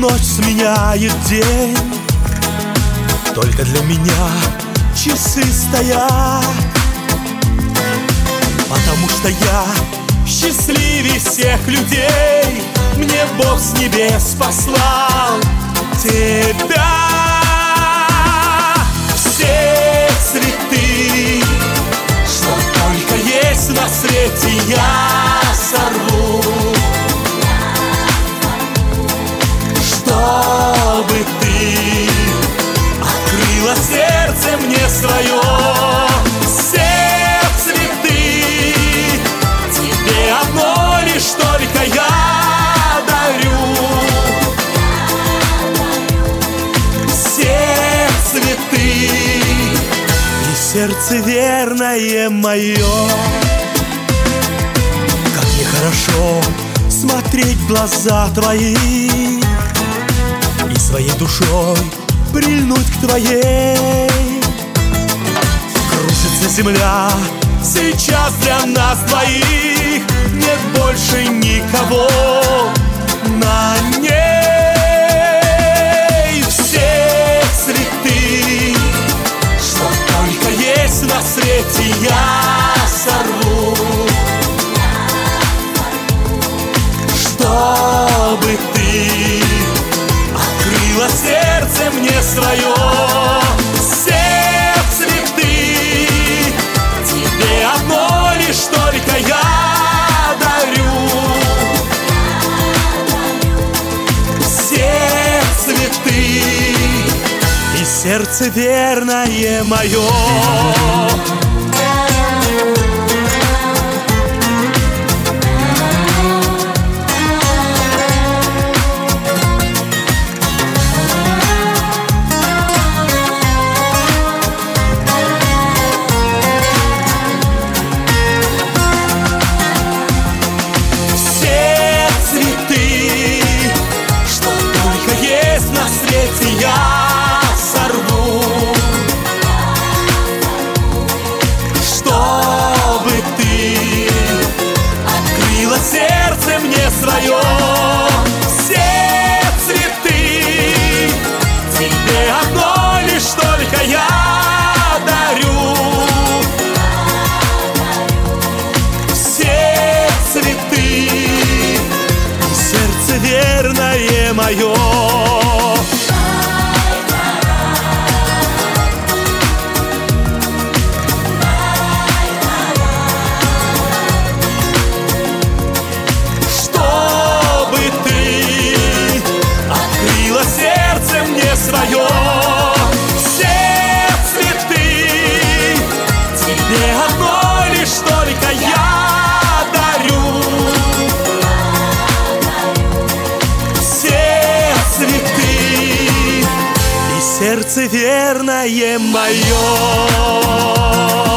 ночь сменяет день, только для меня часы стоят, потому что я счастливее всех людей. Мне Бог с небес послал тебя. Все цветы, что только есть на свете, я сорву, чтобы ты открыла сердце мне свое. Все цветы тебе одно лишь только я дарю. Все цветы и сердце верное мое. Как нехорошо смотреть в глаза твои и своей душой прильнуть к твоей. Кружится земля сейчас для нас двоих, нет больше никого на ней. Все цветы, что только есть на свете, я сорву, чтобы ты открыла сердце мне свое. Все цветы тебе одно лишь только я дарю. Все цветы и сердце верное мое. Я сорву, чтобы ты открыла сердце мне свое. Все цветы тебе одно лишь только я дарю. Все цветы и сердце верное мое. Сердце мне свое. Все цветы тебе одно лишь только я дарю. Все цветы и сердце верное мое.